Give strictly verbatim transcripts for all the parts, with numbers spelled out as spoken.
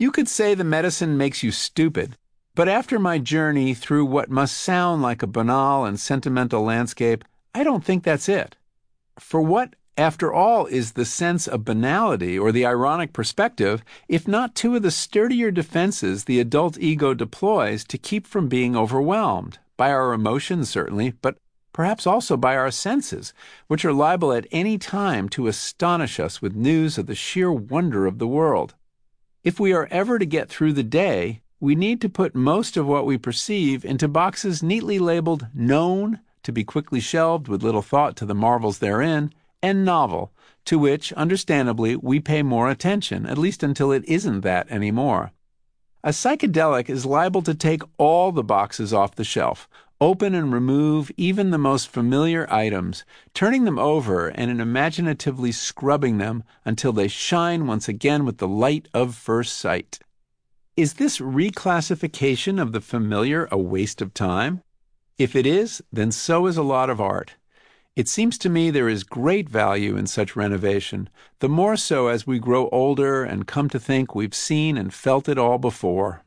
You could say the medicine makes you stupid, but after my journey through what must sound like a banal and sentimental landscape, I don't think that's it. For what, after all, is the sense of banality or the ironic perspective, if not two of the sturdier defenses the adult ego deploys to keep from being overwhelmed, by our emotions certainly, but perhaps also by our senses, which are liable at any time to astonish us with news of the sheer wonder of the world. If we are ever to get through the day, we need to put most of what we perceive into boxes neatly labeled known, to be quickly shelved with little thought to the marvels therein, and novel, to which, understandably, we pay more attention, at least until it isn't that anymore. A psychedelic is liable to take all the boxes off the shelf, open and remove even the most familiar items, turning them over and imaginatively scrubbing them until they shine once again with the light of first sight. Is this reclassification of the familiar a waste of time? If it is, then so is a lot of art. It seems to me there is great value in such renovation, the more so as we grow older and come to think we've seen and felt it all before.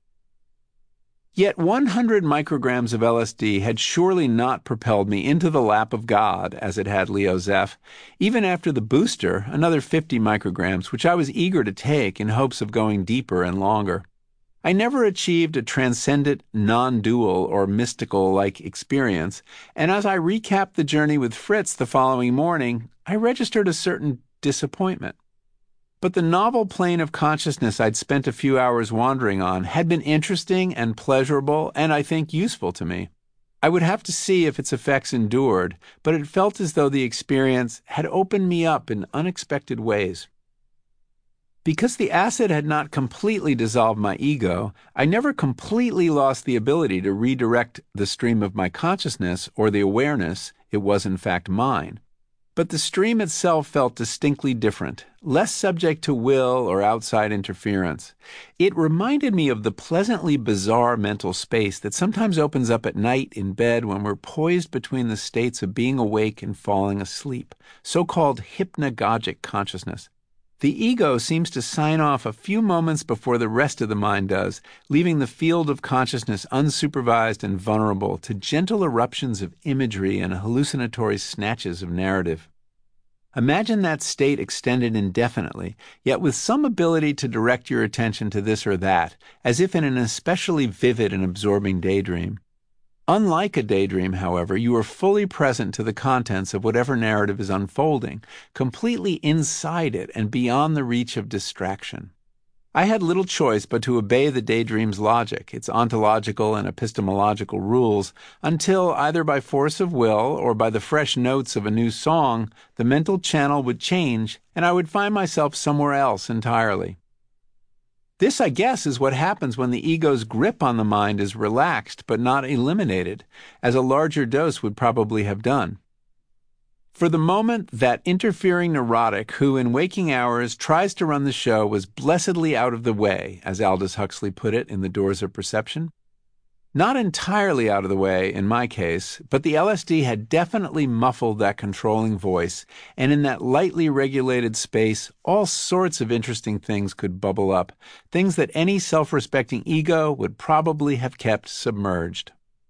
Yet one hundred micrograms of L S D had surely not propelled me into the lap of God, as it had Leo Zeff, even after the booster, another fifty micrograms, which I was eager to take in hopes of going deeper and longer. I never achieved a transcendent, non-dual, or mystical-like experience, and as I recapped the journey with Fritz the following morning, I registered a certain disappointment. But the novel plane of consciousness I'd spent a few hours wandering on had been interesting and pleasurable and, I think, useful to me. I would have to see if its effects endured, but it felt as though the experience had opened me up in unexpected ways. Because the acid had not completely dissolved my ego, I never completely lost the ability to redirect the stream of my consciousness or the awareness it was in fact mine. But the stream itself felt distinctly different, less subject to will or outside interference. It reminded me of the pleasantly bizarre mental space that sometimes opens up at night in bed when we're poised between the states of being awake and falling asleep, so-called hypnagogic consciousness. The ego seems to sign off a few moments before the rest of the mind does, leaving the field of consciousness unsupervised and vulnerable to gentle eruptions of imagery and hallucinatory snatches of narrative. Imagine that state extended indefinitely, yet with some ability to direct your attention to this or that, as if in an especially vivid and absorbing daydream. Unlike a daydream, however, you are fully present to the contents of whatever narrative is unfolding, completely inside it and beyond the reach of distraction. I had little choice but to obey the daydream's logic, its ontological and epistemological rules, until, either by force of will or by the fresh notes of a new song, the mental channel would change and I would find myself somewhere else entirely. This, I guess, is what happens when the ego's grip on the mind is relaxed but not eliminated, as a larger dose would probably have done. For the moment, that interfering neurotic who in waking hours tries to run the show was blessedly out of the way, as Aldous Huxley put it in The Doors of Perception. Not entirely out of the way, in my case, but the L S D had definitely muffled that controlling voice, and in that lightly regulated space, all sorts of interesting things could bubble up, things that any self-respecting ego would probably have kept submerged.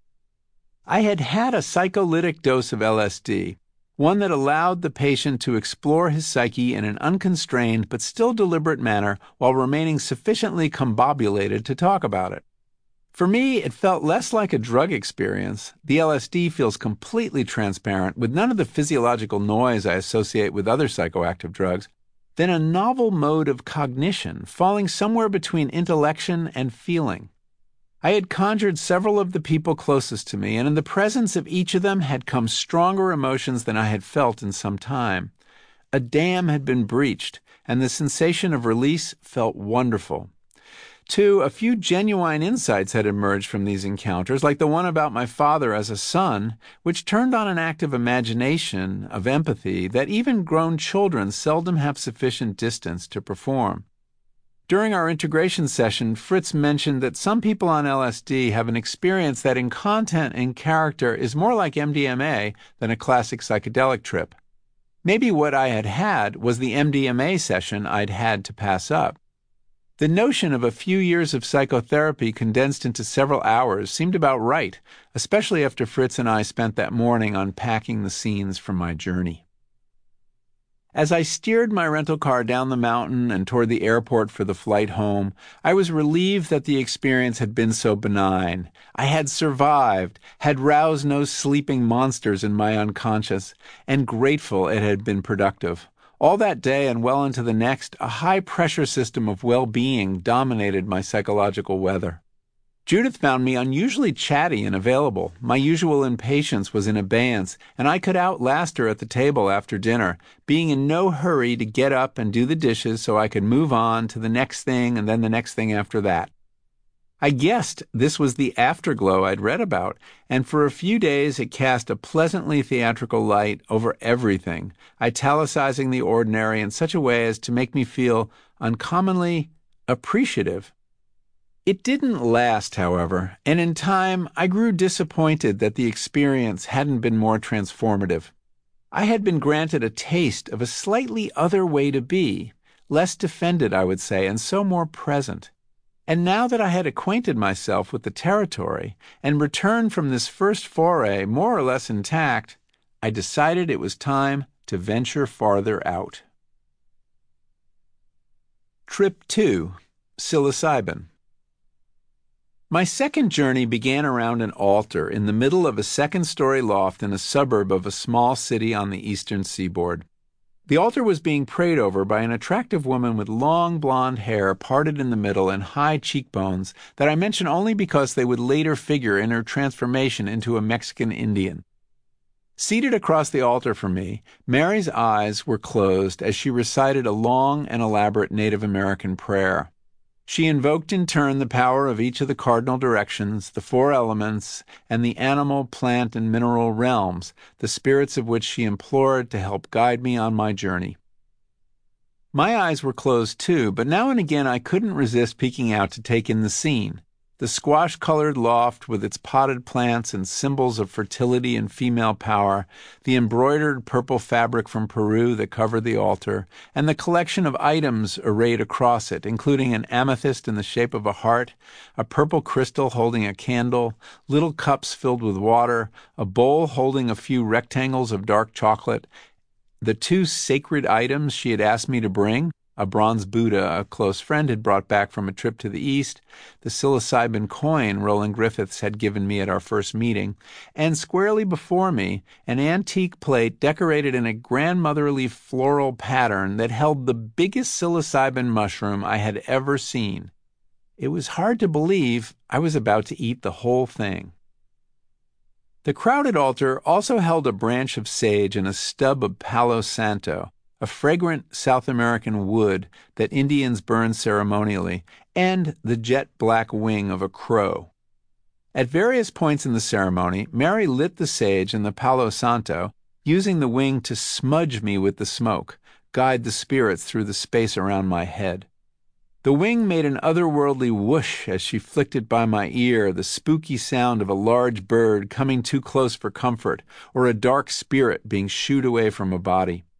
I had had a psycholytic dose of L S D, one that allowed the patient to explore his psyche in an unconstrained but still deliberate manner while remaining sufficiently combobulated to talk about it. For me, it felt less like a drug experience. The L S D feels completely transparent, with none of the physiological noise I associate with other psychoactive drugs, than a novel mode of cognition, falling somewhere between intellection and feeling. I had conjured several of the people closest to me, and in the presence of each of them had come stronger emotions than I had felt in some time. A dam had been breached, and the sensation of release felt wonderful. Two, a few genuine insights had emerged from these encounters, like the one about my father as a son, which turned on an active imagination of empathy that even grown children seldom have sufficient distance to perform. During our integration session, Fritz mentioned that some people on L S D have an experience that in content and character is more like M D M A than a classic psychedelic trip. Maybe what I had had was the M D M A session I'd had to pass up. The notion of a few years of psychotherapy condensed into several hours seemed about right, especially after Fritz and I spent that morning unpacking the scenes from my journey. As I steered my rental car down the mountain and toward the airport for the flight home, I was relieved that the experience had been so benign. I had survived, had roused no sleeping monsters in my unconscious, and grateful it had been productive. All that day and well into the next, a high-pressure system of well-being dominated my psychological weather. Judith found me unusually chatty and available. My usual impatience was in abeyance, and I could outlast her at the table after dinner, being in no hurry to get up and do the dishes so I could move on to the next thing and then the next thing after that. I guessed this was the afterglow I'd read about, and for a few days it cast a pleasantly theatrical light over everything, italicizing the ordinary in such a way as to make me feel uncommonly appreciative. It didn't last, however, and in time I grew disappointed that the experience hadn't been more transformative. I had been granted a taste of a slightly other way to be, less defended, I would say, and so more present. And now that I had acquainted myself with the territory and returned from this first foray more or less intact, I decided it was time to venture farther out. Trip two. Psilocybin. My second journey began around an altar in the middle of a second-story loft in a suburb of a small city on the eastern seaboard. The altar was being prayed over by an attractive woman with long blonde hair parted in the middle and high cheekbones that I mention only because they would later figure in her transformation into a Mexican Indian. Seated across the altar from me, Mary's eyes were closed as she recited a long and elaborate Native American prayer. She invoked in turn the power of each of the cardinal directions, the four elements, and the animal, plant, and mineral realms, the spirits of which she implored to help guide me on my journey. My eyes were closed too, but now and again I couldn't resist peeking out to take in the scene. The squash-colored loft with its potted plants and symbols of fertility and female power, the embroidered purple fabric from Peru that covered the altar, and the collection of items arrayed across it, including an amethyst in the shape of a heart, a purple crystal holding a candle, little cups filled with water, a bowl holding a few rectangles of dark chocolate, the two sacred items she had asked me to bring, a bronze Buddha a close friend had brought back from a trip to the East, the psilocybin coin Roland Griffiths had given me at our first meeting, and squarely before me, an antique plate decorated in a grandmotherly floral pattern that held the biggest psilocybin mushroom I had ever seen. It was hard to believe I was about to eat the whole thing. The crowded altar also held a branch of sage and a stub of Palo Santo, a fragrant South American wood that Indians burn ceremonially, and the jet-black wing of a crow. At various points in the ceremony, Mary lit the sage and the Palo Santo, using the wing to smudge me with the smoke, guide the spirits through the space around my head. The wing made an otherworldly whoosh as she flicked it by my ear, the spooky sound of a large bird coming too close for comfort, or a dark spirit being shooed away from a body.